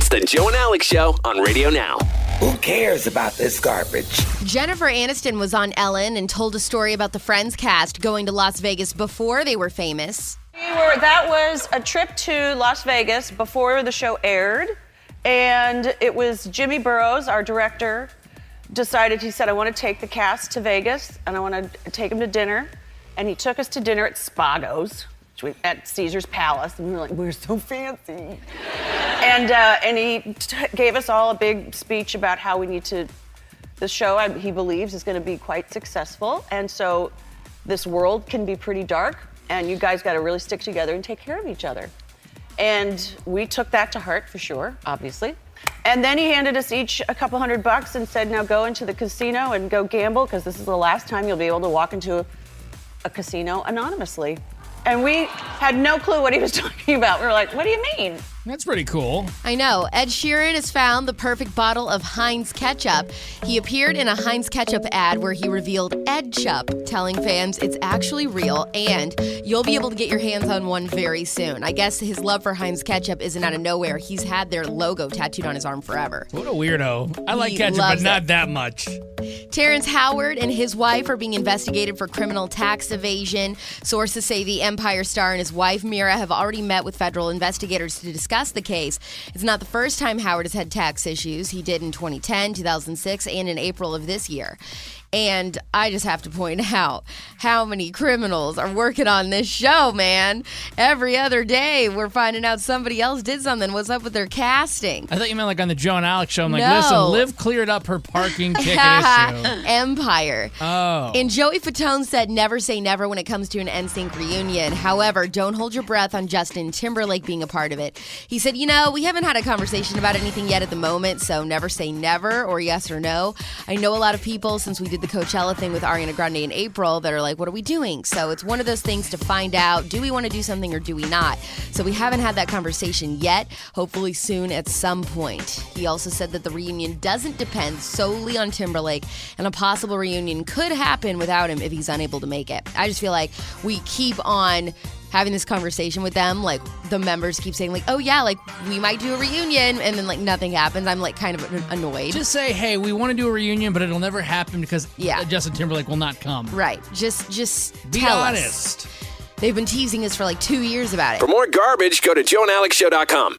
It's the Joe and Alex Show on Radio Now. Who cares about this garbage? Jennifer Aniston was on Ellen and told a story about the Friends cast going to Las Vegas before they were famous. That was a trip to Las Vegas before the show aired. And it was Jimmy Burrows, our director, decided, he said, I want to take the cast to Vegas and I want to take them to dinner. And he took us to dinner at Spago's, at Caesar's Palace. And we were like, we're so fancy. And he gave us all a big speech about how we need to, the show he believes is going to be quite successful. And so this world can be pretty dark and you guys got to really stick together and take care of each other. And we took that to heart for sure, obviously. And then he handed us each a couple $100 and said, now go into the casino and go gamble because this is the last time you'll be able to walk into a casino anonymously. And we had no clue what he was talking about. We were like, what do you mean? That's pretty cool. I know. Ed Sheeran has found the perfect bottle of Heinz ketchup. He appeared in a Heinz ketchup ad where he revealed Ed Chup, telling fans it's actually real and you'll be able to get your hands on one very soon. I guess his love for Heinz ketchup isn't out of nowhere. He's had their logo tattooed on his arm forever. What a weirdo. I like He ketchup, but loves not it. that much. Terrence Howard and his wife are being investigated for criminal tax evasion. Sources say the Empire star and his wife, Mira, have already met with federal investigators to discuss the case. It's not the first time Howard has had tax issues. He did in 2010, 2006, and in April of this year. And I just have to point out how many criminals are working on this show, man. Every other day, we're finding out somebody else did something. What's up with their casting? I thought you meant like on the Joe and Alex show. I'm like, No. listen, Liv cleared up her parking ticket issue. Empire. Oh. And Joey Fatone said never say never when it comes to an NSYNC reunion. However, don't hold your breath on Justin Timberlake being a part of it. He said, we haven't had a conversation about anything yet at the moment, so never say never or yes or no. I know a lot of people, since we did the Coachella thing with Ariana Grande in April, that are like, what are we doing? So it's one of those things to find out, do we want to do something or do we not? So we haven't had that conversation yet, hopefully soon at some point. He also said that the reunion doesn't depend solely on Timberlake, and a possible reunion could happen without him if he's unable to make it. I just feel like we keep on having this conversation with them, like the members keep saying like, oh yeah, like we might do a reunion, and then like nothing happens. I'm like kind of annoyed. Just say, hey, we want to do a reunion, but it'll never happen because Justin Timberlake will not come. Right. Just Be tell honest. us. They've been teasing us for like 2 years about it. For more garbage, go to joeandalexshow.com.